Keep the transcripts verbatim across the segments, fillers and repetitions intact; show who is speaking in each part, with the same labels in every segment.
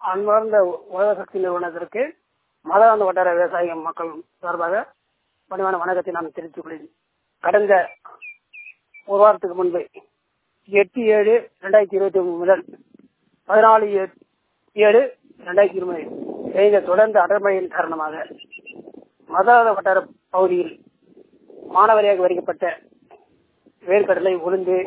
Speaker 1: அன்பார்ந்த உலக சக்தி நிறுவனத்திற்கு மதுராந்த வட்டார விவசாய மக்கள் சார்பாக பணிவான வணக்கத்தை நான் தெரிவித்துக் கொள்கிறேன். கடந்த ஒரு வாரத்துக்கு முன்பு எட்டு ஏழு இரண்டாயிரத்தி இருபத்தி ஒன்பது முதல் பதினாலு ஏழு இரண்டாயிரத்தி இருபது பெய்த தொடர்ந்த அடர்மழையின் காரணமாக மதுராந்த வட்டார பகுதியில் மானாவாரியாக வரிக்கப்பட்ட வேர்க்கடலை, உளுந்து,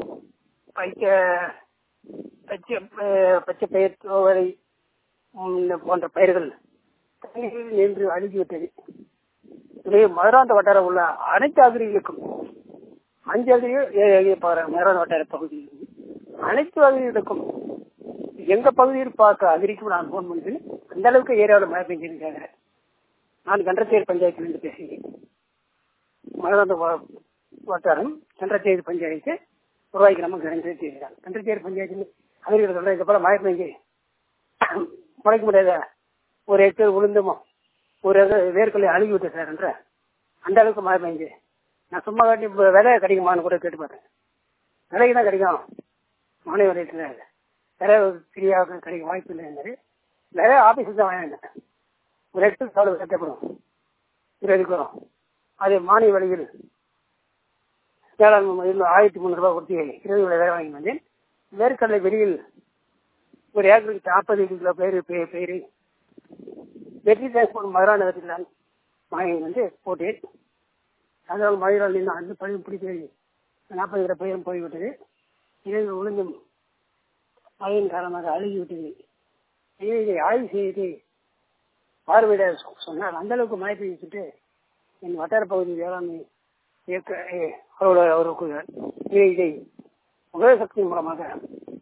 Speaker 1: பச்சை பச்சை பயிர், துவரை போன்ற பயிர்கள் தண்ணீரில் நின்று அழுகிவிட்டது. இதை மதுராந்த வட்டாரம் உள்ள அனைத்து அகிரிகளுக்கும் அஞ்சு அகிரிகள் மதுராந்த வட்டார பகுதியில் அனைத்து அகிரிகளுக்கும் எங்க பகுதியில் பார்க்க அகிரிக்கும் நான் போன் பண்ணி அந்த அளவுக்கு ஏரியாவில் மழை பெஞ்சிருக்காங்க. நான் கன்றச்சேரி பஞ்சாயத்திலிருந்து பேசுகிறேன். மதுராந்த வட்டாரம் கன்றச்சேரி பஞ்சாயத்து உருவாக்கி நம்ம கன்றச்சேரி கன்றச்சேரி பஞ்சாயத்து அகிரிகள் சொல்ற இதுபோல மழை பெஞ்சு முளைக்க முடியாத ஒரு ஹெக்டேர் உளுந்துமோ ஒரு வேர்க்கொள்ளை அழுகி விட்டு சார் என்ற அந்த அளவுக்கு மழை பெஞ்சு நான் சும்மா காட்டி விலை கிடைக்குமான்னு கூட கேட்டு பார்த்தேன். விலைக்கு தான் கிடைக்கும், மானிய விலையத்தில் விலை ஃப்ரீயாக கிடைக்கும் வாய்ப்பு இல்லை. விலை ஆபீஸுக்கு தான் வாங்கினேன். ஒரு ஹெக்டேர் சாலை கட்டப்படும் இருபதுக்கு வரும். அது மானிய விலையில் வேளாண் ஆயிரத்தி முந்நூறு ரூபாய் கொடுத்து இருபது விலை வேலை வாங்கி வந்தேன். வேர்க்கடலை வெளியில் ஒரு ஏக்கருக்கு நாற்பது கிலோ பயிர் பயிர் வெற்றி டிரான்ஸ்போர்ட் மதுராந்தகத்தில் நான் வாங்கி வந்து போட்டேன். அதனால் மதுரால் நின்று அந்த பயிர் பிடிப்பது நாற்பது கிலோ பயிரும் போய்விட்டது. இதை உளுந்தும் மழையின் காரணமாக அழுகிவிட்டது. இதை ஆய்வு செய்து பார்வையிட சொன்னால் அந்த அளவுக்கு மழை பெய்துட்டு என் வட்டார பகுதி வேளாண்மை இயக்க அவரோட அவருக்கு இதை உலக சக்தி மூலமாக